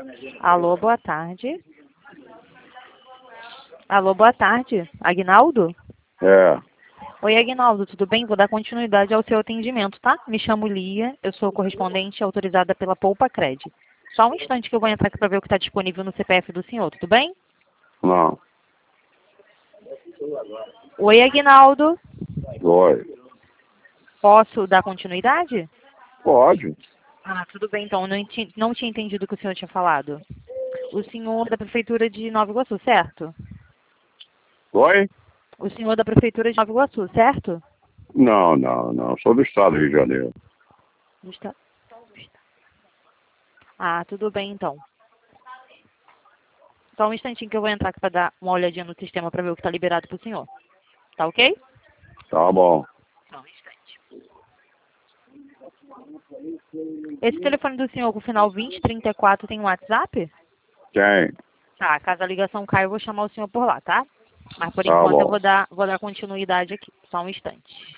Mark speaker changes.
Speaker 1: Alô, boa tarde. Alô, boa tarde. Aguinaldo?
Speaker 2: É.
Speaker 1: Oi, Aguinaldo, tudo bem? Vou dar continuidade ao seu atendimento, tá? Me chamo Lia, eu sou correspondente autorizada pela Poupa Cred. Só um instante que eu vou entrar aqui para ver o que está disponível no CPF do senhor, tudo bem?
Speaker 2: Não.
Speaker 1: Oi, Aguinaldo.
Speaker 2: Oi.
Speaker 1: Posso dar continuidade?
Speaker 2: Pode.
Speaker 1: Ah, tudo bem, então. Não tinha entendido o que o senhor tinha falado. O senhor da Prefeitura de Nova Iguaçu, certo?
Speaker 2: Oi?
Speaker 1: O senhor da Prefeitura de Nova Iguaçu, certo?
Speaker 2: Não. Sou do estado do Rio de Janeiro.
Speaker 1: Está... Ah, tudo bem, então. Só um instantinho que eu vou entrar aqui para dar uma olhadinha no sistema para ver o que está liberado para o senhor. Tá ok?
Speaker 2: Tá bom.
Speaker 1: Só um instante. Esse telefone do senhor com o final 2034 tem um WhatsApp?
Speaker 2: Tem.
Speaker 1: Tá, caso a ligação caia, eu vou chamar o senhor por lá, tá? Mas por
Speaker 2: Tá
Speaker 1: enquanto eu
Speaker 2: bom.
Speaker 1: vou dar continuidade aqui. Só um instante.